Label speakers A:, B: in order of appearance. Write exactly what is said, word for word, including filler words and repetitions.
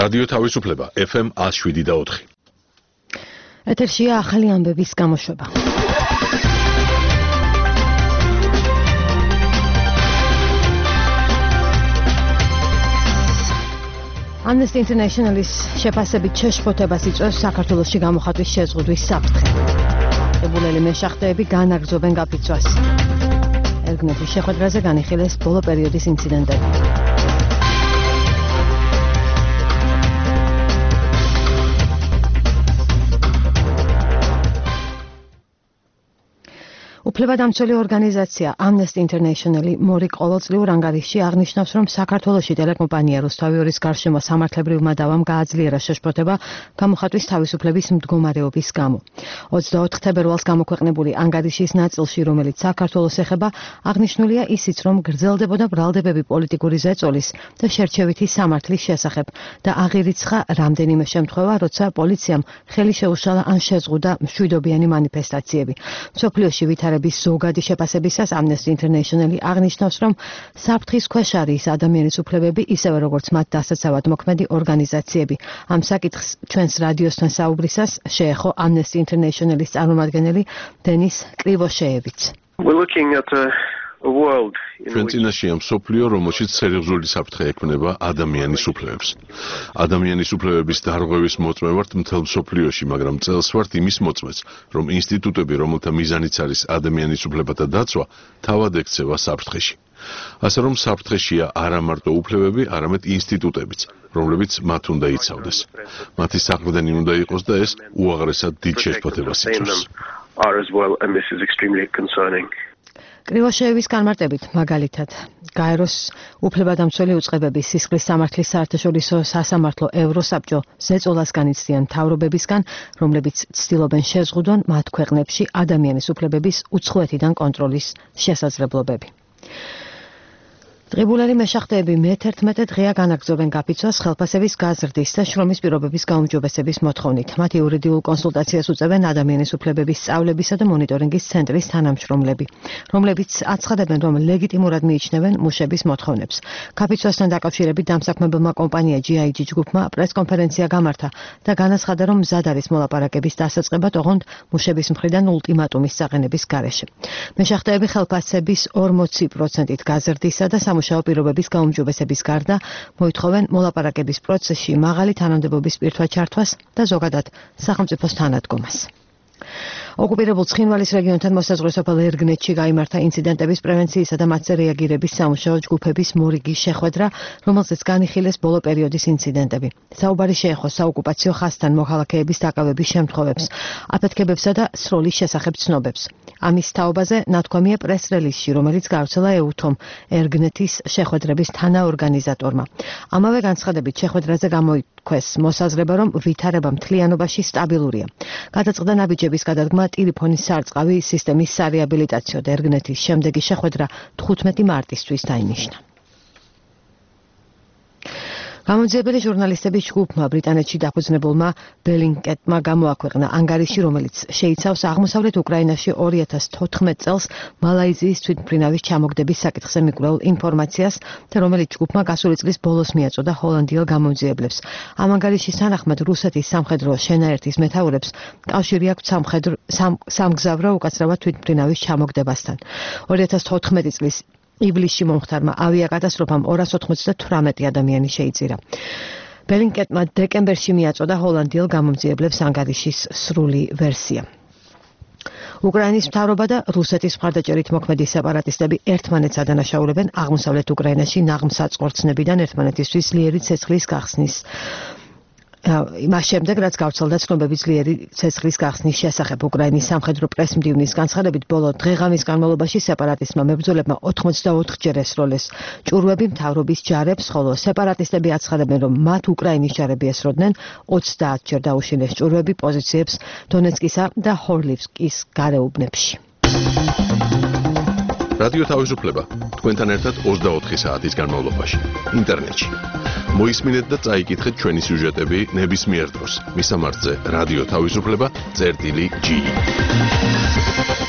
A: რადიო თავისუფლება F M one oh seven და four.
B: ეთერშია ახალი ამბების გამოშვება. Amnesty International-ის შეფასებით შეშფოთებას იწვევს საქართველოში გამოხატვის შეზღუდვის საფრთხე. ებულელი მეშახტეები განაგრძობენ გაფიცვას. ერგნეთის შეხვედრაზე განიხილეს ბოლო პერიოდის ინციდენტები. უფლებადამცველი ორგანიზაცია Amnesty International-ი მორიგ ყოველწლიურ ანგარიშში აღნიშნავს, რომ საქართველოში ტელეკომპანია რუსთავიორის გარშემო სამართლებრივმა დავამ გააძლიერა შეშფოთება გამოხატვის თავისუფლების მდგომარეობის გამო. ოცდაოთხ თებერვალს გამოქვეყნებული ანგარიშის ნაწილში, რომელიც საქართველოს ეხება, აღნიშნულია ისიც, რომ გრძელდებოდა ბრალდებები პოლიტიკური ზეწოლის და შერჩევითი სამართლის შესახებ და აღირიცხა რამდენიმე შემთხვევა, როცა პოლიციამ ხელი შეუშალა ან შეზღუდა მშვიდობიანი მანიფესტაციები. მსოფლიოში ვითარების ზოგადი შეფასებისას Amnesty International-ი აღნიშნავს, რომ საფრთხის ქვეშ არის ადამიანის უფლებები, ისევე როგორც მათ დასაცავად მოქმედი ორგანიზაციები. ამ საკითხს ჩვენს რადიოსთან საუბრისას შეეხო Amnesty International-ის წარმომადგენელი დენის კრივოშეევიც.
C: We're looking at a world
A: ჩვენ წინაშეა მსოფლიო, რომელშიც სერიოზული საფრთხე ექმნება ადამიანის უფლებებს. ადამიანის უფლებების დარღვევის მოწმე ვართ მთელ მსოფლიოში, მაგრამ წელს ვართ იმის მოწმეც, რომ ინსტიტუტები, რომელთა მიზანიც არის ადამიანის უფლებათა დაცვა, თავად ექცევა საფრთხეში. ასე რომ საფრთხეშია არა მარტო უფლებები, არამედ ინსტიტუტებიც, რომლებიც მათ უნდა იცავდეს. მათი საყრდენი უნდა იყოს და ეს უაღრესად დიდ შეშფოთებას იწვევს. კრივოშეევის განმარტებით, მაგალითად, გაეროს უფლებადამცველი უწყებების სისხლის სამართლის საერთაშორისო სასამართლო ევროსაბჭო ზეწოლას განიცდიან მთავრობებისგან, რომლებიც ცდილობენ შეზღუდონ მათ ქვეყნებში ადამიანის უფლებების უცხოეთიდან კონტროლის შესაძლებლობები. დღიბულელი მეშახტეები მე თერთმეტე დღეა განაგრძობენ გაფიცვას ხელფასების გაზრდის და შრომის პირობების გაუმჯობესების მოთხოვნით. მათ იურიდიულ კონსულტაციას უწევენ ადამიანის უფლებების სწავლებისა და მონიტორინგის ცენტრის თანამშრომლები, რომლებიც აცხადებენ, რომ ლეგიტიმურად მიიჩნევენ მუშების მოთხოვნებს. გაფიცვასთან დაკავშირებით დამსაქმებელმა კომპანია G I G ჯგუფმა პრესკონფერენცია გამართა და განაცხადა, რომ მზად არის მოლაპარაკების დასაწყებად, ოღონდ მუშების მხრიდან ულტიმატუმის წაყენების გარეშე. მეშახტეები ხელფასების ორმოცი პროცენტით გაზრდისა და სამუშაო პირობების გაუმჯობესების გარდა მოითხოვენ მოლაპარაკების პროცესში მაღალი თანამდებობის პირთვას ჩართვას და ზოგადად სახელმწიფოს თანადგომას. ოკუპირებულ ცხინვალის რეგიონთან მოსაზღვრე სოფელ ერგნეთში გაიმართა ინციდენტების პრევენციისა და მათზე რეაგირების სამუშაო ჯგუფების მორიგი შეხვედრა, რომელზეც განიხილეს ბოლო პერიოდის ინციდენტები. საუბარი შეეხო საოკუპაციო ხაზთან მოქალაქეების დაკავების შემთხვევებს, აფეთქებებსა და სროლის შესახებ ცნობებს. ამის თაობაზე ნათქვამია პრეს-რელიზში, რომელიც გავრცელა ეუთომ ერგნეთის შეხვედრების თანაორგანიზატორმა. ამავე განცხადებით შეხვედრაზე გამოითქვეს მოსაზრება, რომ ვითარება მთლიანობაში სტაბილურია. გადაწყდა ნაბიჯების გადადგმა ტელეფონის სარწყავი სისტემის სარეაბილიტაციო და ერგნეთის შემდეგი შეხვედრა თხუთმეტი მარტისთვის დაინიშნა. გამოძიებელი ჟურნალისტების ჯგუფმა ბრიტანეთში დაფუძნებულმა ბელინკეტმა გამოაქვეყნა ანგარიში, რომელიც შეიცავს აღმოსავლეთ უკრაინაში ორი ათას თოთხმეტ წელს მალაიზიის თვითმფრინავის ჩამოგდების საკითხზე მიკვლეულ ინფორმაციას და რომელიც ჯგუფმა გასული წლის ბოლოს მიაწოდა ჰოლანდიელ გამოძიებლებს. ამ ანგარიშის თანახმად რუსეთის სამხედრო შენაერთის მეთაურებს კავშირი აქვთ სამგზავრო უკაცრავად თვითმფრინავის ჩამოგდებასთან. ორი ათას თოთხმეტი წლის ივლისში მომხდარმა ავიაკატასტროფამ ორას ოცდათვრამეტი ადამიანი შეიწირა. ბელინკეტმა დეკემბერში მიაწოდა ჰოლანდიელ გამოძიებლებს ანგარიშის სრული ვერსია. უკრაინის მთავრობა და რუსეთის მხარდაჭერით მოქმედი სეპარატისტები ერთმანეთს ადანაშაულებენ აღმოსავლეთ უკრაინაში ნაღმსაწყორცნებიდან ერთმანეთისთვის ძლიერი ცეცხლის გახსნის იმას შემდეგ, რაც გავრცელდა ცნობები ძლიერი ცეცხლის გახსნის შესახებ. უკრაინის სამხედრო პრესმდივნის განცხადებით, ბოლო დღე-ღამის განმავლობაში სეპარატისტმა მებრძოლებმა ოცდაოთხჯერ ესროლეს ჭურვები მთავრობის ჯარებს, ხოლო სეპარატისტები აცხადებენ, რომ მათ უკრაინის ჯარები ესროდნენ ოცდაათჯერ დაუშინეს ჭურვები პოზიციებს დონეცკისა და ჰორლივსკის გარეუბნებში. რადიო თავისუფლება თქვენთან ერთად ოცდაოთხი საათის განმავლობაში ინტერნეტში. მოისმინეთ და წაიკითხეთ ჩვენი სიუჟეტები ნებისმიერ დროს. მისამართზე რადიო თავისუფლება წერტილი G.